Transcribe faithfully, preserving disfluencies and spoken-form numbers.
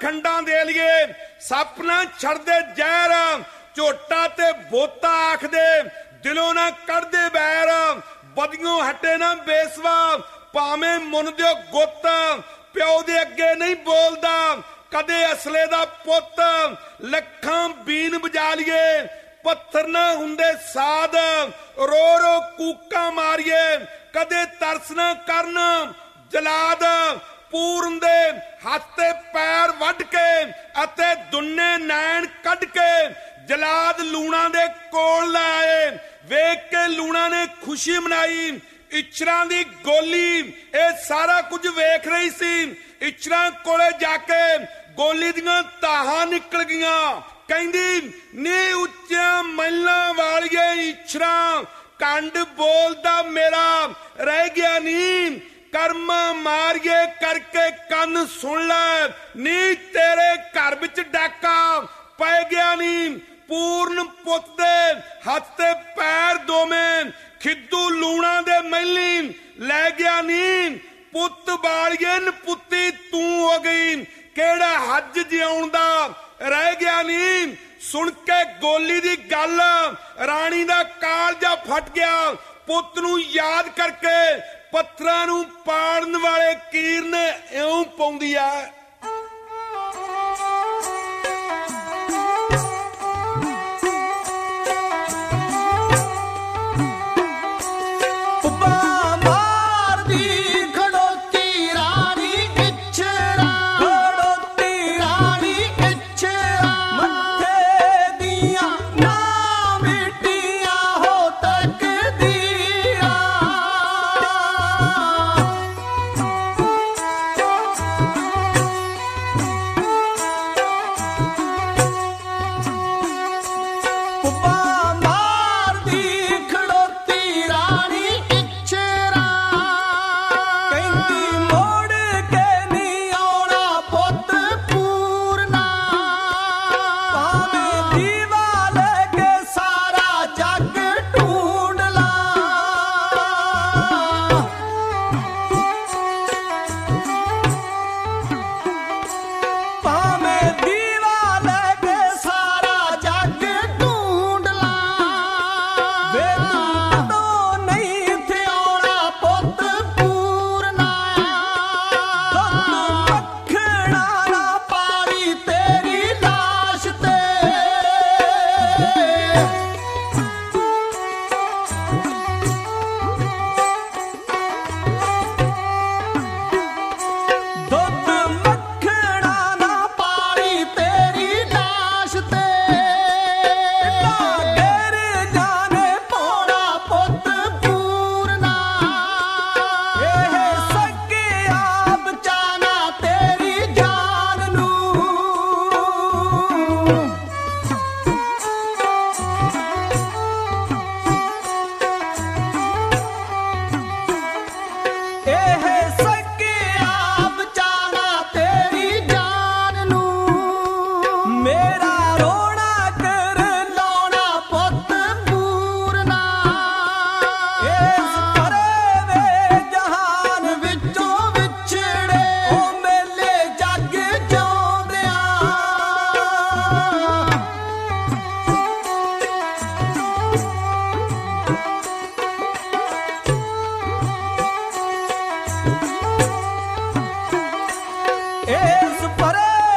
खंडा दे लिए सप ना छड़दे जहर झोटा ते बोता आखदे दिलों ना कढ़दे बैर बदियों हटे ना बेसवा भावें मुन दिओ गुत्त प्यो दे अगे नहीं बोलदा कदे असले दा पुत्त लखां बीन बजा लिए पत्थर ना हुंदे साध रो रो कूका मारिए कदे तरस ना करन जलाद पूरन दे हत्थ ते पैर वढ के अते दुन्ने नैन कढ के जलाद लूणा दे कोल लै आए वेख के लूणा ने खुशी मनाई इचरा दी गोली ये सारा कुछ वेख रही सी इचरा कोले जाके गोली दियां ताहां निकल गईयां कहंदी नी उच्चिया महलां वालिए इचरा कंड बोलदा मेरा रह गया नी कर्मा मारिए करके कन सुन लै नी तेरे घर विच डाका पै गया नी पूर्ण पुत दे हत्थ ते पैर दोवें खिद्दू लूणा दे महली लै गया नी पुत बालिए नपुत्ती तू हो गई केड़ा हज जिउण दा रह गया नी सुन के गोली दी गल राणी दा कालजा फट गया पुत नू याद करके पत्थरां नू पाड़न वाले कीर ने इउं पाउंदी आ इस परे